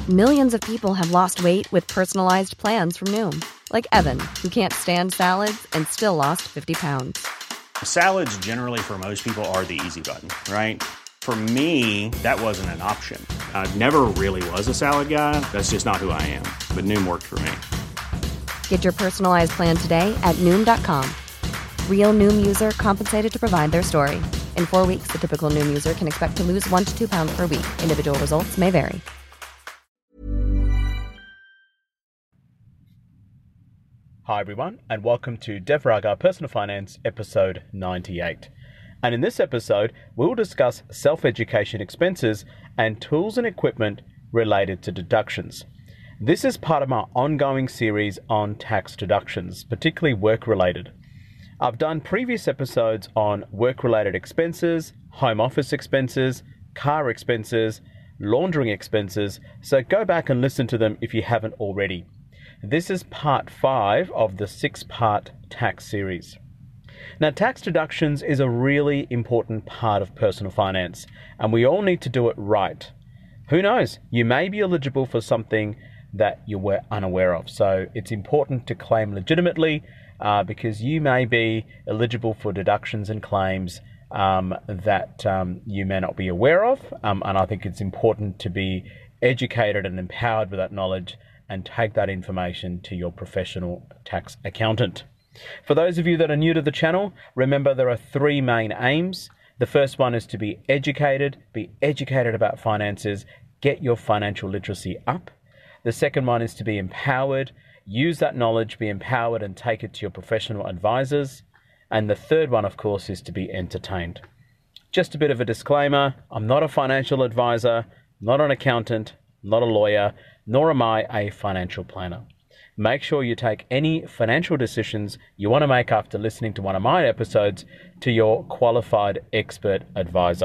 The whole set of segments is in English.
Millions of people have lost weight with personalized plans from Noom. Like Evan, who can't stand salads and still lost 50 pounds. Salads generally for most people are the easy button, right? For me, that wasn't an option. I never really was a salad guy. That's just not who I am. But Noom worked for me. Get your personalized plan today at Noom.com. Real Noom user compensated to provide their story. In 4 weeks, the typical Noom user can expect to lose 1 to 2 pounds per week. Individual results may vary. Hi everyone, and welcome to Dev Raga Personal Finance, episode 98. And in this episode, we'll discuss self-education expenses and tools and equipment related to deductions. This is part of my ongoing series on tax deductions, particularly work-related. I've done previous episodes on work-related expenses, home office expenses, car expenses, laundering expenses, so go back and listen to them if you haven't already. This is part 5 of the 6-part tax series. Now, tax deductions is a really important part of personal finance, and we all need to do it right. Who knows? You may be eligible for something that you were unaware of. So it's important to claim legitimately because you may be eligible for deductions and claims that you may not be aware of. And I think it's important to be educated and empowered with that knowledge and take that information to your professional tax accountant. For those of you that are new to the channel, remember there are 3 main aims. The first one is to be educated about finances, get your financial literacy up. The second one is to be empowered, use that knowledge, be empowered and take it to your professional advisors. And the third one, of course, is to be entertained. Just a bit of a disclaimer, I'm not a financial advisor, not an accountant, not a lawyer, nor am I a financial planner. Make sure you take any financial decisions you want to make after listening to one of my episodes to your qualified expert advisor.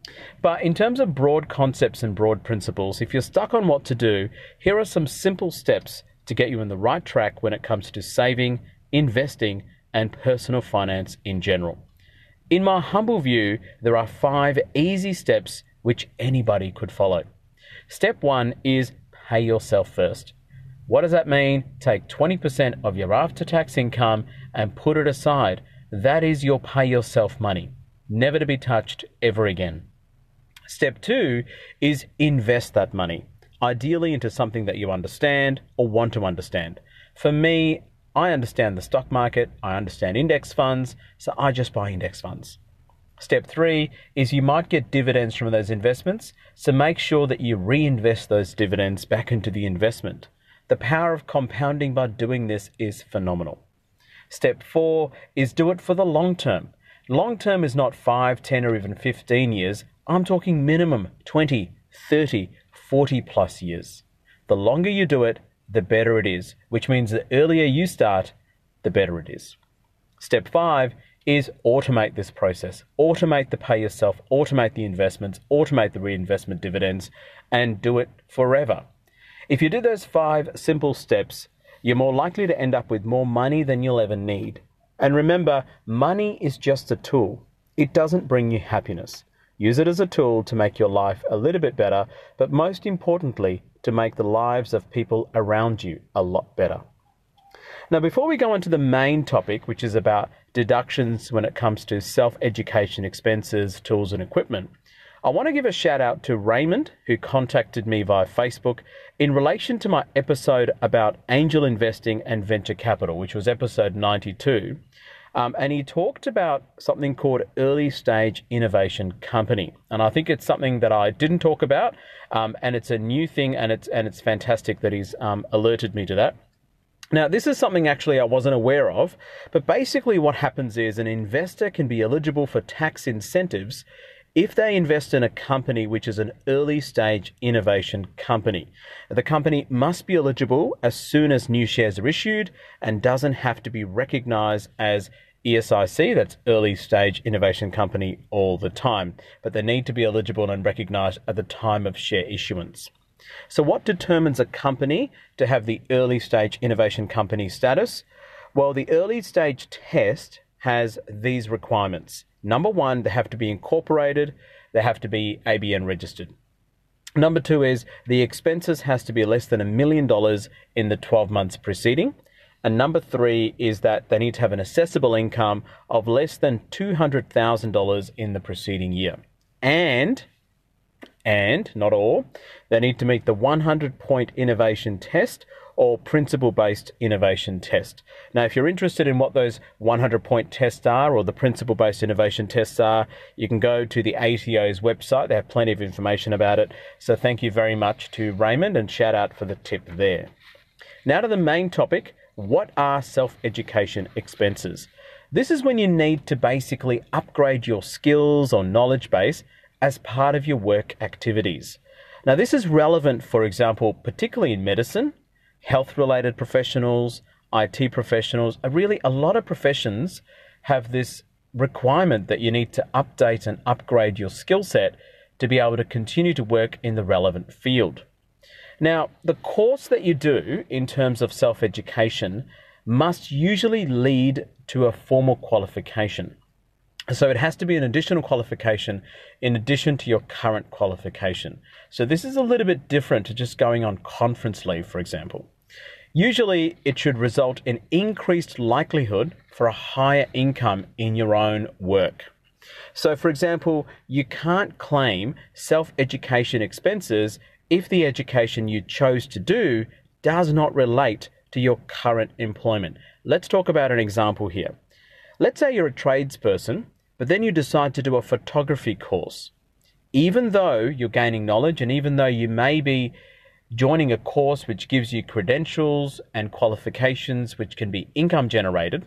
But in terms of broad concepts and broad principles, if you're stuck on what to do, here are some simple steps to get you on the right track when it comes to saving, investing, and personal finance in general. In my humble view, there are 5 easy steps which anybody could follow. Step 1 is pay yourself first. What does that mean? Take 20% of your after-tax income and put it aside. That is your pay yourself money, never to be touched ever again. Step 2 is invest that money, ideally into something that you understand or want to understand. For me, I understand the stock market, I understand index funds, so I just buy index funds. Step 3 is you might get dividends from those investments, so make sure that you reinvest those dividends back into the investment. The power of compounding by doing this is phenomenal. Step 4 is do it for the long term. Long term is not 5, 10, or even 15 years. I'm talking minimum 20, 30, 40 plus years. The longer you do it, the better it is, which means the earlier you start, the better it is. Step 5 is automate this process. Automate the pay yourself, automate the investments, automate the reinvestment dividends, and do it forever. If you do those 5 simple steps, you're more likely to end up with more money than you'll ever need. And remember, money is just a tool. It doesn't bring you happiness. Use it as a tool to make your life a little bit better, but most importantly, to make the lives of people around you a lot better. Now, before we go on to the main topic, which is about deductions when it comes to self-education expenses, tools and equipment, I want to give a shout out to Raymond, who contacted me via Facebook in relation to my episode about angel investing and venture capital, which was episode 92. And he talked about something called early stage innovation company. And I think it's something that I didn't talk about, and it's a new thing, and it's fantastic that he's alerted me to that. Now, this is something actually I wasn't aware of, but basically what happens is an investor can be eligible for tax incentives if they invest in a company which is an early stage innovation company. The company must be eligible as soon as new shares are issued and doesn't have to be recognized as ESIC, that's early stage innovation company, all the time, but they need to be eligible and recognized at the time of share issuance. So what determines a company to have the early stage innovation company status? Well, the early stage test has these requirements. Number 1, they have to be incorporated, they have to be ABN registered. Number 2 is the expenses has to be less than $1 million in the 12 months preceding. And number 3 is that they need to have an assessable income of less than $200,000 in the preceding year. And not all, they need to meet the 100-point innovation test or principle-based innovation test. Now, if you're interested in what those 100-point tests are or the principle-based innovation tests are, you can go to the ATO's website. They have plenty of information about it. So thank you very much to Raymond, and shout out for the tip there. Now to the main topic, what are self-education expenses? This is when you need to basically upgrade your skills or knowledge base as part of your work activities. Now, this is relevant, for example, particularly in medicine, health-related professionals, IT professionals. Really, a lot of professions have this requirement that you need to update and upgrade your skill set to be able to continue to work in the relevant field. Now, the course that you do in terms of self-education must usually lead to a formal qualification. So it has to be an additional qualification in addition to your current qualification. So this is a little bit different to just going on conference leave, for example. Usually it should result in increased likelihood for a higher income in your own work. So for example, you can't claim self-education expenses if the education you chose to do does not relate to your current employment. Let's talk about an example here. Let's say you're a tradesperson, but then you decide to do a photography course. Even though you're gaining knowledge and even though you may be joining a course which gives you credentials and qualifications which can be income generating,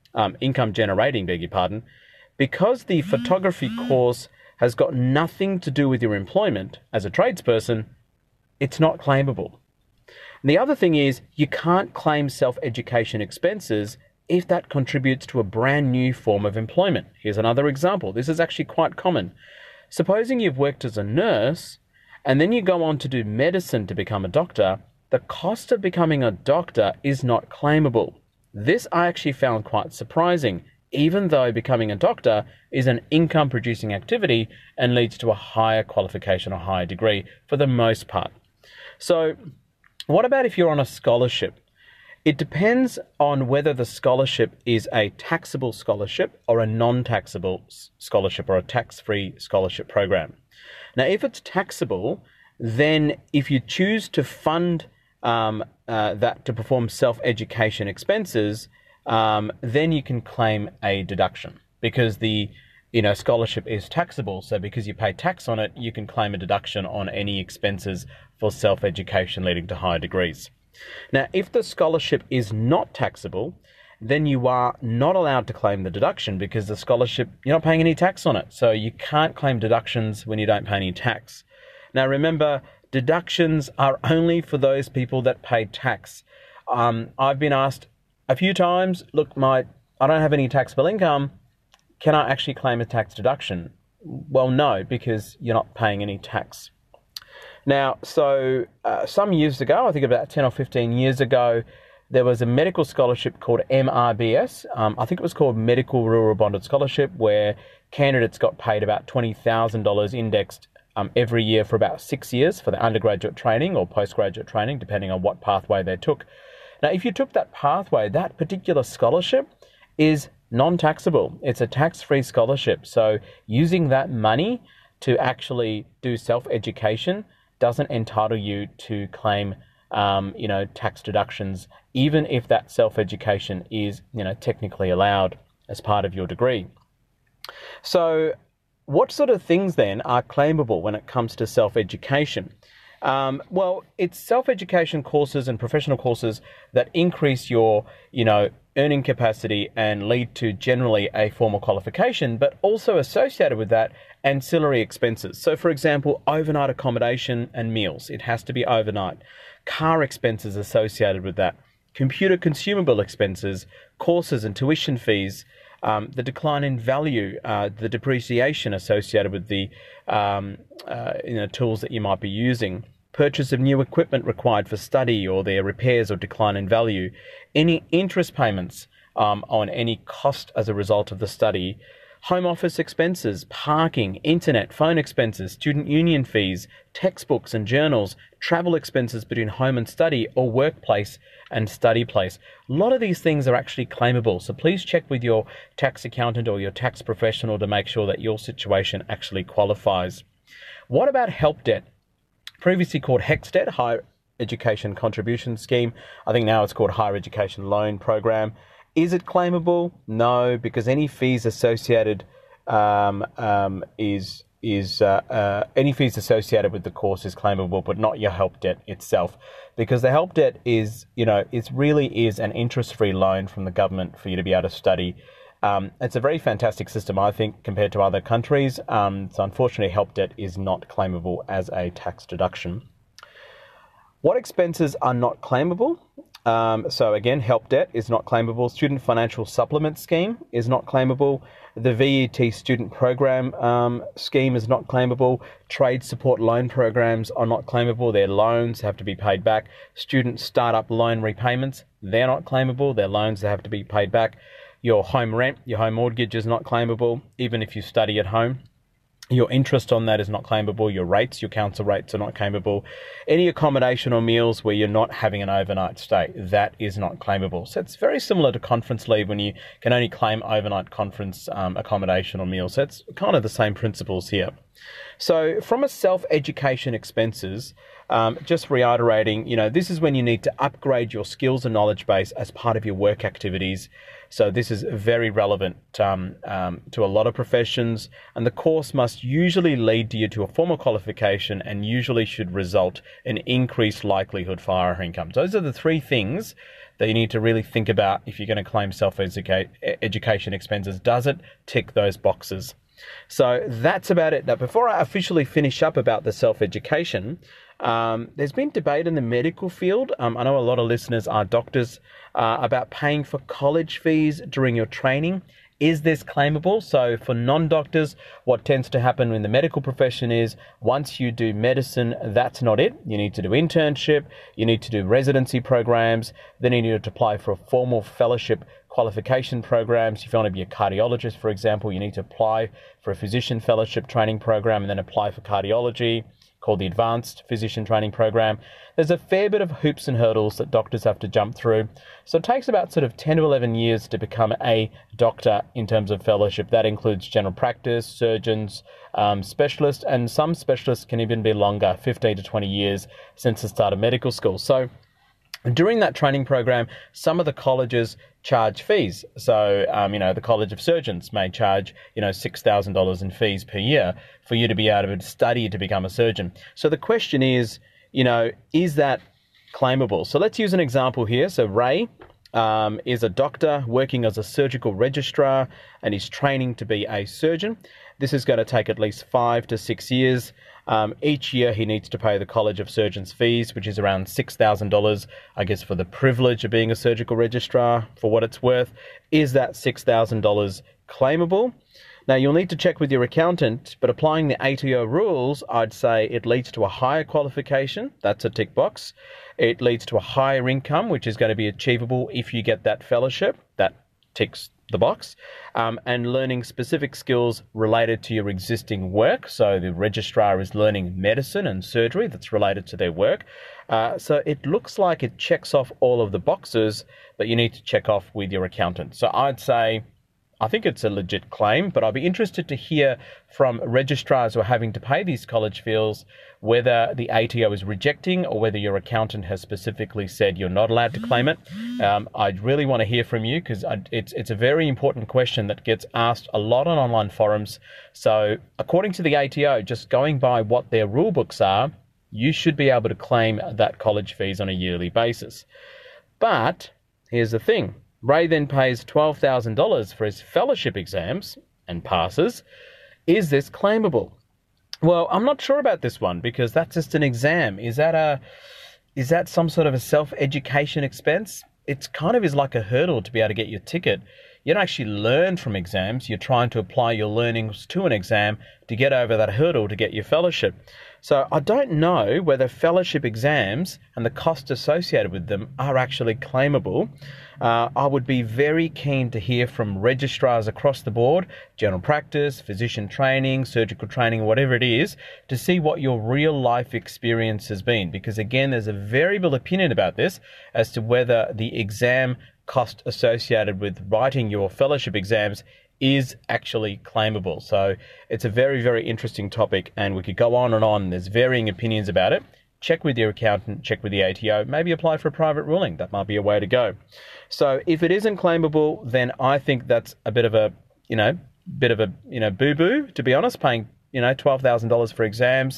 because the photography course has got nothing to do with your employment as a tradesperson, it's not claimable. And the other thing is you can't claim self-education expenses if that contributes to a brand new form of employment. Here's another example. This is actually quite common. Supposing you've worked as a nurse and then you go on to do medicine to become a doctor, the cost of becoming a doctor is not claimable. This I actually found quite surprising, even though becoming a doctor is an income-producing activity and leads to a higher qualification or higher degree for the most part. So what about if you're on a scholarship? It depends on whether the scholarship is a taxable scholarship or a non-taxable scholarship or a tax-free scholarship program. Now, if it's taxable, then if you choose to fund that to perform self-education expenses, then you can claim a deduction because the scholarship is taxable. So because you pay tax on it, you can claim a deduction on any expenses for self-education leading to higher degrees. Now, if the scholarship is not taxable, then you are not allowed to claim the deduction because the scholarship, you're not paying any tax on it. So you can't claim deductions when you don't pay any tax. Now, remember, deductions are only for those people that pay tax. I've been asked a few times, look, I don't have any taxable income. Can I actually claim a tax deduction? Well, no, because you're not paying any tax. Now, so some years ago, I think about 10 or 15 years ago, there was a medical scholarship called MRBS. I think it was called Medical Rural Bonded Scholarship, where candidates got paid about $20,000 indexed every year for about 6 years for the undergraduate training or postgraduate training, depending on what pathway they took. Now, if you took that pathway, that particular scholarship is non-taxable. It's a tax-free scholarship. So using that money to actually do self-education doesn't entitle you to claim, tax deductions, even if that self-education is, technically allowed as part of your degree. So what sort of things then are claimable when it comes to self-education? Well, it's self-education courses and professional courses that increase your, earning capacity and lead to generally a formal qualification, but also associated with that, ancillary expenses. So for example, overnight accommodation and meals. It has to be overnight. Car expenses associated with that. Computer consumable expenses, courses and tuition fees, the decline in value, the depreciation associated with the tools that you might be using, purchase of new equipment required for study or their repairs or decline in value, any interest payments on any cost as a result of the study, Home office expenses, parking, internet, phone expenses, student union fees, textbooks and journals, travel expenses between home and study, or workplace and study place. A lot of these things are actually claimable, so please check with your tax accountant or your tax professional to make sure that your situation actually qualifies. What about help debt? Previously called HECS debt, Higher Education Contribution Scheme. I think now it's called Higher Education Loan Program. Is it claimable? No, because any fees associated any fees associated with the course is claimable, but not your help debt itself, because the help debt is, it really is an interest-free loan from the government for you to be able to study. It's a very fantastic system, I think, compared to other countries. So unfortunately, help debt is not claimable as a tax deduction. What expenses are not claimable? So again, help debt is not claimable. Student Financial Supplement Scheme is not claimable. The VET Student Program Scheme is not claimable. Trade Support Loan Programs are not claimable. Their loans have to be paid back. Student Startup Loan Repayments, they're not claimable. Their loans have to be paid back. Your home rent, your home mortgage is not claimable, even if you study at home. Your interest on that is not claimable. Your rates, your council rates are not claimable. Any accommodation or meals where you're not having an overnight stay, that is not claimable. So it's very similar to conference leave when you can only claim overnight conference accommodation or meals. So it's kind of the same principles here. So from a self-education expenses, just reiterating, this is when you need to upgrade your skills and knowledge base as part of your work activities. So this is very relevant to a lot of professions, and the course must usually lead you to a formal qualification and usually should result in increased likelihood for higher income. So those are the three things that you need to really think about if you're going to claim self-education expenses. Does it tick those boxes? So that's about it. Now, before I officially finish up about the self-education, there's been debate in the medical field. I know a lot of listeners are doctors, about paying for college fees during your training. Is this claimable? So for non-doctors, what tends to happen in the medical profession is once you do medicine, that's not it. You need to do internship, you need to do residency programs, then you need to apply for a formal fellowship qualification programs. If you want to be a cardiologist, for example, you need to apply for a physician fellowship training program and then apply for cardiology, called the Advanced Physician Training Program. There's a fair bit of hoops and hurdles that doctors have to jump through. So it takes about sort of 10 to 11 years to become a doctor in terms of fellowship. That includes general practice, surgeons, specialists, and some specialists can even be longer, 15 to 20 years since the start of medical school. So during that training program, some of the colleges charge fees. So, the College of Surgeons may charge, $6,000 in fees per year for you to be able to study to become a surgeon. So the question is, is that claimable? So let's use an example here. So Ray is a doctor working as a surgical registrar and is training to be a surgeon. This is going to take at least 5 to 6 years. Each year he needs to pay the College of Surgeons fees, which is around $6,000, I guess, for the privilege of being a surgical registrar, for what it's worth. Is that $6,000 claimable? Now, you'll need to check with your accountant, but applying the ATO rules, I'd say it leads to a higher qualification. That's a tick box. It leads to a higher income, which is going to be achievable if you get that fellowship. That ticks the box, and learning specific skills related to your existing work. So the registrar is learning medicine and surgery that's related to their work. So it looks like it checks off all of the boxes, but you need to check off with your accountant. So I'd say, I think it's a legit claim, but I'll be interested to hear from registrars who are having to pay these college fees whether the ATO is rejecting or whether your accountant has specifically said you're not allowed to claim it. I'd really want to hear from you because it's a very important question that gets asked a lot on online forums. So according to the ATO, just going by what their rule books are, you should be able to claim that college fees on a yearly basis. But here's the thing. Ray then pays $12,000 for his fellowship exams and passes. Is this claimable? Well, I'm not sure about this one because that's just an exam. Is that some sort of a self-education expense? It's kind of is like a hurdle to be able to get your ticket. You don't actually learn from exams. You're trying to apply your learnings to an exam to get over that hurdle to get your fellowship. So I don't know whether fellowship exams and the cost associated with them are actually claimable. I would be very keen to hear from registrars across the board, general practice, physician training, surgical training, whatever it is, to see what your real life experience has been. Because again, there's a variable opinion about this as to whether the exam cost associated with writing your fellowship exams is actually claimable. So it's a very, very interesting topic, and we could go on and on. There's varying opinions about it. Check with your accountant, check with the ATO, maybe apply for a private ruling. That might be a way to go. So if it isn't claimable, then I think that's a bit of a boo-boo, to be honest, paying $12,000 for exams,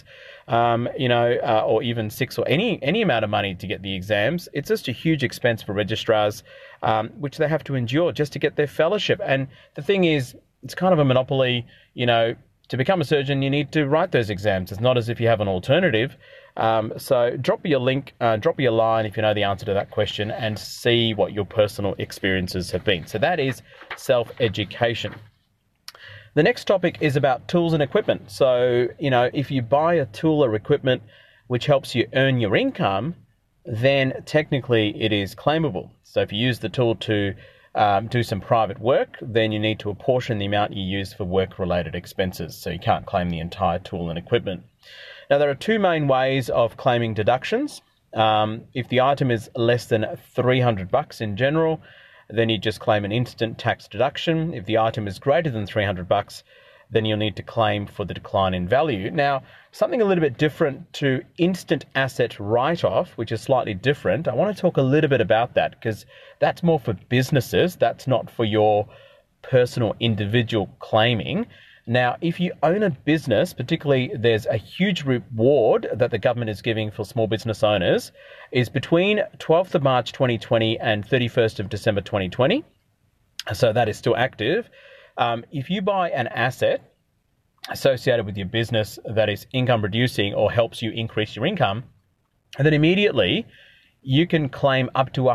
or even six, or any amount of money to get the exams. It's just a huge expense for registrars, which they have to endure just to get their fellowship. And the thing is, it's kind of a monopoly. To become a surgeon, you need to write those exams. It's not as if you have an alternative. So drop me a link, drop me a line if you know the answer to that question, and see what your personal experiences have been. So that is self-education. The next topic is about tools and equipment. So, if you buy a tool or equipment which helps you earn your income, then technically it is claimable. So if you use the tool to do some private work, then you need to apportion the amount you use for work-related expenses. So you can't claim the entire tool and equipment. Now, there are two main ways of claiming deductions. If the item is less than $300 in general, then you just claim an instant tax deduction. If the item is greater than $300, then you'll need to claim for the decline in value. Now, something a little bit different to instant asset write-off, which is slightly different. I want to talk a little bit about that because that's more for businesses. That's not for your personal individual claiming. Now, if you own a business, particularly there's a huge reward that the government is giving for small business owners, is between 12th of March 2020 and 31st of December 2020. So that is still active. If you buy an asset associated with your business that is income producing or helps you increase your income, then immediately you can claim up to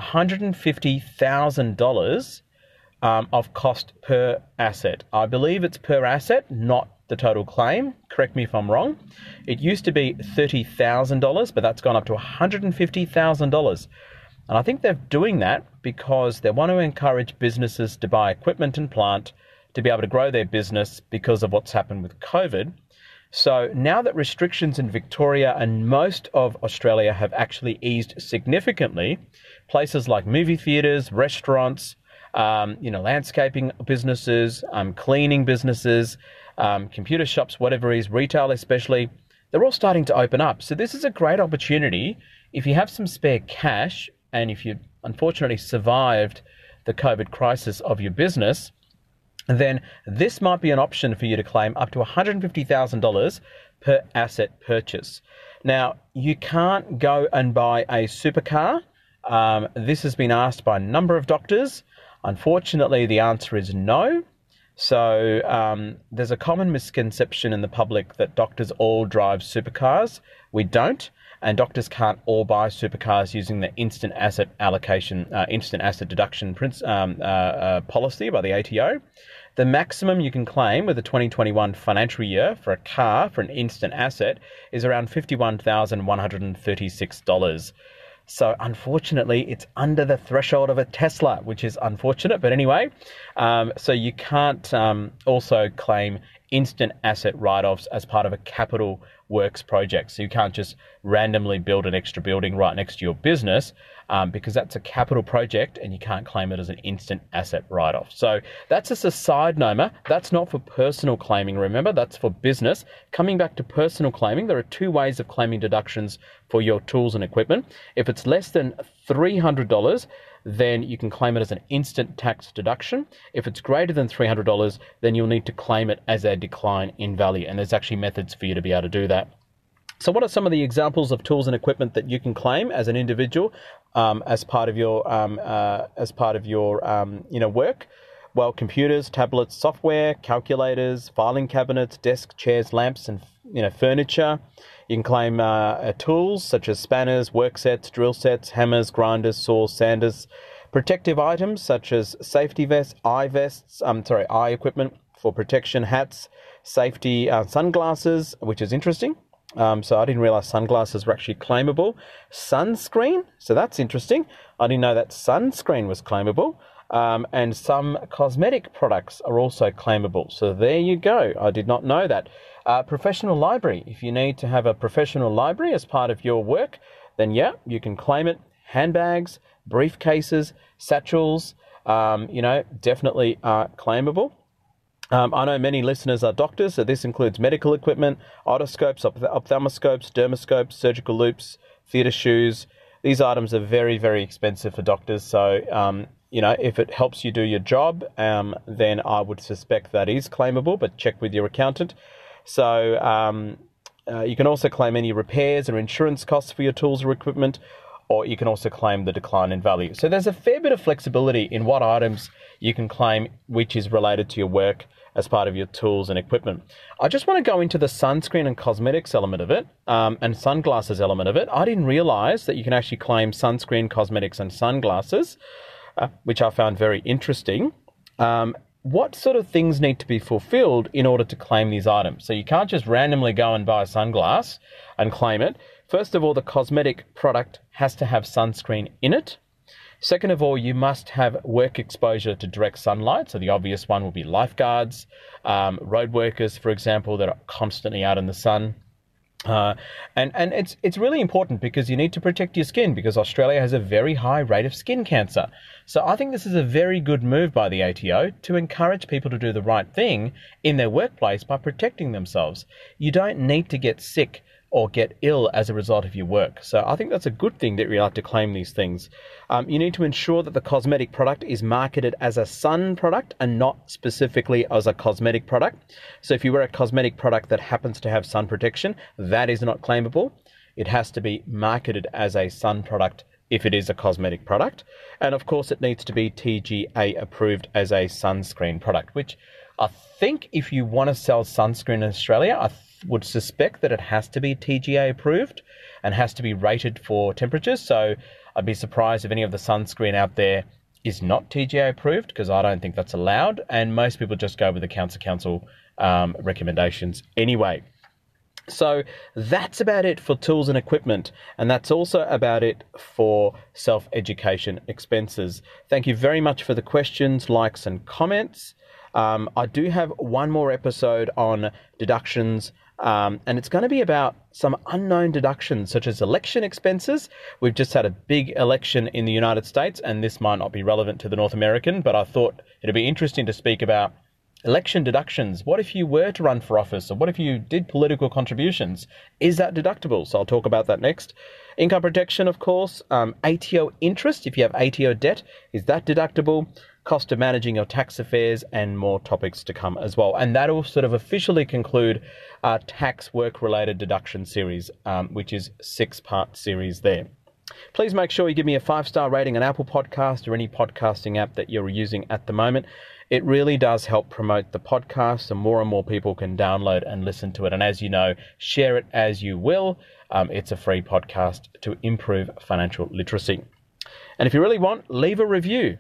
$150,000 of cost per asset. I believe it's per asset, not the total claim. Correct me if I'm wrong. It used to be $30,000, but that's gone up to $150,000. And I think they're doing that because they want to encourage businesses to buy equipment and plant to be able to grow their business because of what's happened with COVID. So now that restrictions in Victoria and most of Australia have actually eased significantly, places like movie theatres, restaurants, landscaping businesses, cleaning businesses, computer shops, whatever it is, retail especially, they're all starting to open up. So this is a great opportunity. If you have some spare cash and if you unfortunately survived the COVID crisis of your business, then this might be an option for you to claim up to $150,000 per asset purchase. Now, you can't go and buy a supercar. This has been asked by a number of doctors. Unfortunately, the answer is no. So there's a common misconception in the public that doctors all drive supercars. We don't, and doctors can't all buy supercars using the instant asset allocation, instant asset deduction policy by the ATO. The maximum you can claim with the 2021 financial year for a car for an instant asset is around $51,136. So unfortunately, it's under the threshold of a Tesla, which is unfortunate. But anyway, so you can't also claim instant asset write-offs as part of a capital works project. So you can't just randomly build an extra building right next to your business because that's a capital project and you can't claim it as an instant asset write-off. So that's just a side note. That's not for personal claiming, remember, that's for business. Coming back to personal claiming, there are two ways of claiming deductions for your tools and equipment. If it's less than $300, then you can claim it as an instant tax deduction. If it's greater than $300, then you'll need to claim it as a decline in value. And there's actually methods for you to be able to do that. So what are some of the examples of tools and equipment that you can claim as an individual as part of your work? Well, computers, tablets, software, calculators, filing cabinets, desk, chairs, lamps, and furniture. You can claim tools such as spanners, work sets, drill sets, hammers, grinders, saws, sanders, protective items such as safety vests, eye equipment, for protection, hats, safety, sunglasses, which is interesting. So I didn't realize sunglasses were actually claimable. Sunscreen, so that's interesting. I didn't know that sunscreen was claimable. And some cosmetic products are also claimable. So there you go. I did not know that. Professional library. If you need to have a professional library as part of your work, then yeah, you can claim it. Handbags, briefcases, satchels, definitely are claimable. I know many listeners are doctors, so this includes medical equipment, otoscopes, ophthalmoscopes, dermoscopes, surgical loupes, theatre shoes. These items are very, very expensive for doctors. So, if it helps you do your job, then I would suspect that is claimable, but check with your accountant. So you can also claim any repairs or insurance costs for your tools or equipment, or you can also claim the decline in value. So there's a fair bit of flexibility in what items you can claim, which is related to your work as part of your tools and equipment. I just want to go into the sunscreen and cosmetics element of it, and sunglasses element of it. I didn't realize that you can actually claim sunscreen, cosmetics, and sunglasses, which I found very interesting. What sort of things need to be fulfilled in order to claim these items? So you can't just randomly go and buy a sunglass and claim it. First of all, the cosmetic product has to have sunscreen in it. Second of all, you must have work exposure to direct sunlight. So the obvious one will be lifeguards, road workers, for example, that are constantly out in the sun. And it's really important because you need to protect your skin, because Australia has a very high rate of skin cancer. So I think this is a very good move by the ATO to encourage people to do the right thing in their workplace by protecting themselves. You don't need to get sick or get ill as a result of your work. So I think that's a good thing that you're allowed to claim these things. You need to ensure that the cosmetic product is marketed as a sun product and not specifically as a cosmetic product. So if you wear a cosmetic product that happens to have sun protection, that is not claimable. It has to be marketed as a sun product if it is a cosmetic product. And of course, it needs to be TGA approved as a sunscreen product, which I think if you want to sell sunscreen in Australia, I would suspect that it has to be TGA approved and has to be rated for temperatures. So I'd be surprised if any of the sunscreen out there is not TGA approved, because I don't think that's allowed. And most people just go with the council recommendations anyway. So that's about it for tools and equipment. And that's also about it for self-education expenses. Thank you very much for the questions, likes and comments. I do have one more episode on deductions, and it's going to be about some unknown deductions such as election expenses. We've just had a big election in the United States, and this might not be relevant to the North American, but I thought it'd be interesting to speak about election deductions. What if you were to run for office, or what if you did political contributions? Is that deductible? So I'll talk about that next. Income protection, of course. ATO interest, if you have ATO debt, is that deductible? Cost of managing your tax affairs, and more topics to come as well. And that'll sort of officially conclude our tax work-related deduction series, which is 6-part series there. Please make sure you give me a 5-star rating on Apple Podcast or any podcasting app that you're using at the moment. It really does help promote the podcast, so more and more people can download and listen to it. And as you know, share it as you will. It's a free podcast to improve financial literacy. And if you really want, leave a review.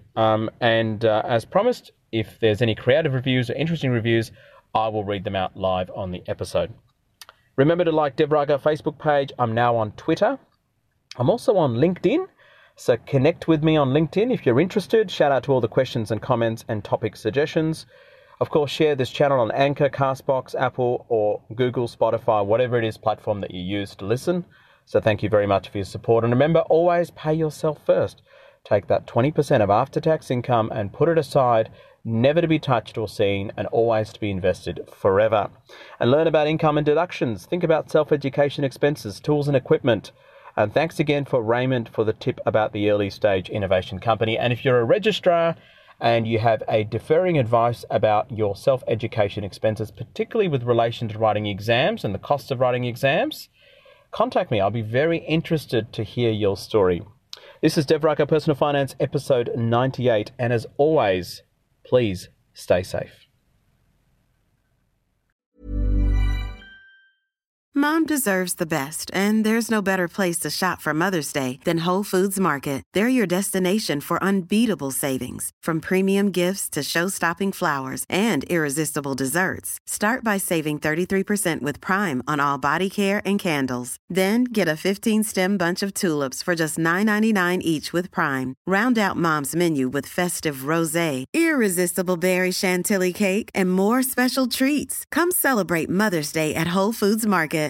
As promised, if there's any creative reviews or interesting reviews, I will read them out live on the episode. Remember to like Dev Raga Facebook page. I'm now on Twitter. I'm also on LinkedIn. So connect with me on LinkedIn if you're interested. Shout out to all the questions and comments and topic suggestions. Of course, share this channel on Anchor, Castbox, Apple, or Google, Spotify, whatever it is platform that you use to listen. So thank you very much for your support. And remember, always pay yourself first. Take that 20% of after-tax income and put it aside, never to be touched or seen, and always to be invested forever. And learn about income and deductions. Think about self-education expenses, tools and equipment. And thanks again for Raymond for the tip about the Early Stage Innovation Company. And if you're a registrar and you have a deferring advice about your self-education expenses, particularly with relation to writing exams and the cost of writing exams, contact me. I'll be very interested to hear your story. This is Dev Raga Personal Finance, episode 98. And as always, please stay safe. Mom deserves the best, and there's no better place to shop for Mother's Day than Whole Foods Market. They're your destination for unbeatable savings, from premium gifts to show-stopping flowers and irresistible desserts. Start by saving 33% with Prime on all body care and candles. Then get a 15-stem bunch of tulips for just $9.99 each with Prime. Round out Mom's menu with festive rosé, irresistible berry chantilly cake, and more special treats. Come celebrate Mother's Day at Whole Foods Market.